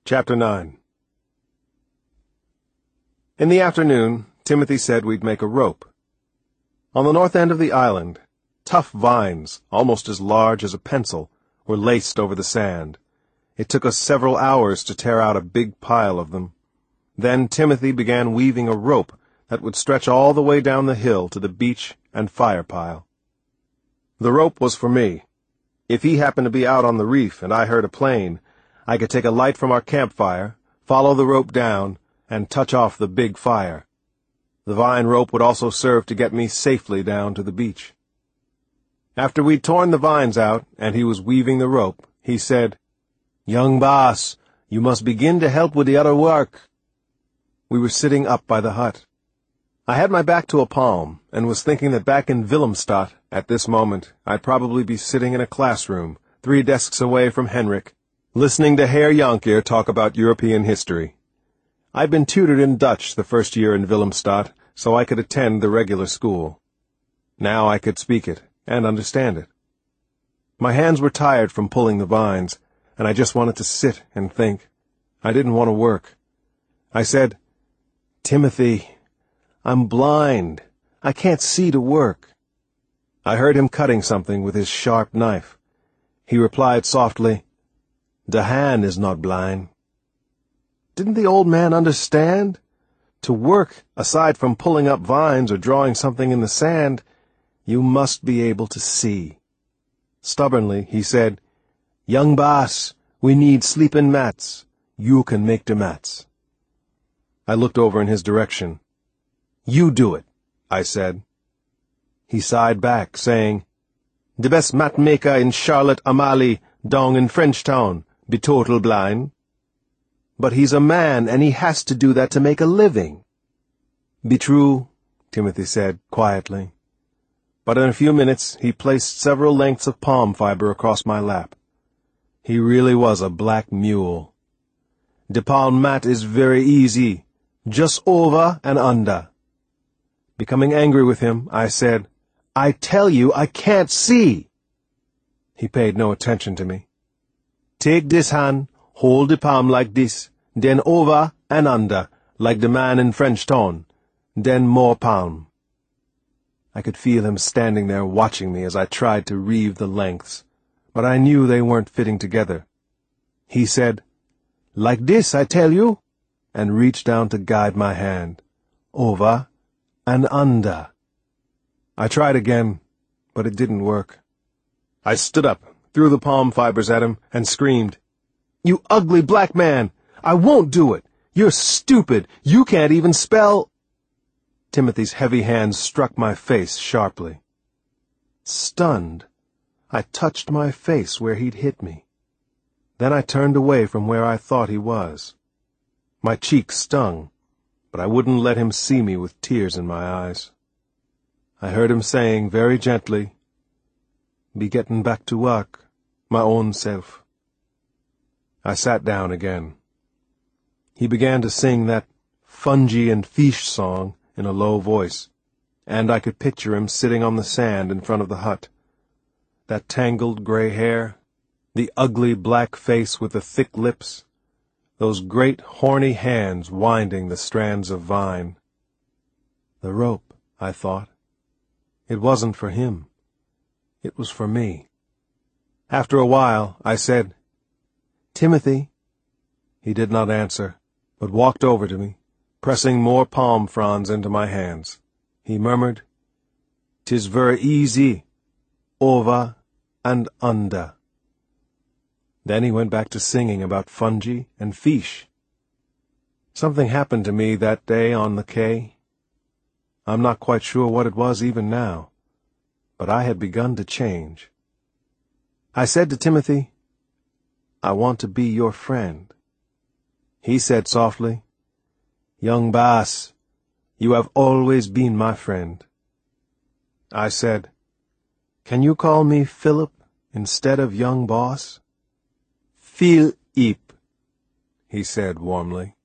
Chapter 9. In the afternoon, Timothy said we'd make a rope. On the north end of the island, tough vines, almost as large as a pencil, were laced over the sand. It took us several hours to tear out a big pile of them. Then Timothy began weaving a rope that would stretch all the way down the hill to the beach and fire pile. The rope was for me. If he happened to be out on the reef and I heard a plane, I could take a light from our campfire, follow the rope down, and touch off the big fire. The vine rope would also serve to get me safely down to the beach. After we'd torn the vines out and he was weaving the rope, he said, "Young boss, you must begin to help with the other work." We were sitting up by the hut. I had my back to a palm and was thinking that back in Willemstad, at this moment, I'd probably be sitting in a classroom, 3 desks away from Henrik, listening to Herr Jankir talk about European history. I'd been tutored in Dutch the first year in Willemstad, so I could attend the regular school. Now I could speak it and understand it. My hands were tired from pulling the vines, and I just wanted to sit and think. I didn't want to work. I said, "Timothy, I'm blind. I can't see to work." I heard him cutting something with his sharp knife. He replied softly, "The hand is not blind." Didn't the old man understand? To work, aside from pulling up vines or drawing something in the sand, you must be able to see. Stubbornly, he said, "Young boss, we need sleeping mats. You can make the mats." I looked over in his direction. "You do it," I said. He sighed back, saying, "The best mat maker in Charlotte Amalie, down in Frenchtown, be total blind." "But he's a man, and he has to do that to make a living." "Be true," Timothy said, quietly. But in a few minutes he placed several lengths of palm fiber across my lap. He really was a black mule. "The palm mat is very easy, just over and under." Becoming angry with him, I said, "I tell you, I can't see." He paid no attention to me. "Take this hand, hold the palm like this, then over and under, like the man in Frenchtown, then more palm." I could feel him standing there watching me as I tried to reeve the lengths, but I knew they weren't fitting together. He said, "Like this, I tell you," and reached down to guide my hand. Over and under. I tried again, but it didn't work. I stood up, threw the palm fibers at him, and screamed, "You ugly black man! I won't do it! You're stupid! You can't even spell—" Timothy's heavy hands struck my face sharply. Stunned, I touched my face where he'd hit me. Then I turned away from where I thought he was. My cheek stung, but I wouldn't let him see me with tears in my eyes. I heard him saying very gently, "Be getting back to work, my own self." I sat down again. He began to sing that fungi and fish song in a low voice, and I could picture him sitting on the sand in front of the hut. That tangled gray hair, the ugly black face with the thick lips, those great horny hands winding the strands of vine. The rope, I thought. It wasn't for him. It was for me. After a while, I said, "Timothy." He did not answer, but walked over to me, pressing more palm fronds into my hands. He murmured, "'Tis very easy, over and under." Then he went back to singing about fungi and fish. Something happened to me that day on the quay. I'm not quite sure what it was even now, but I had begun to change. I said to Timothy, "I want to be your friend." He said softly, "Young boss, you have always been my friend." I said, "Can you call me Philip instead of young boss?" "Phil-ip," he said warmly.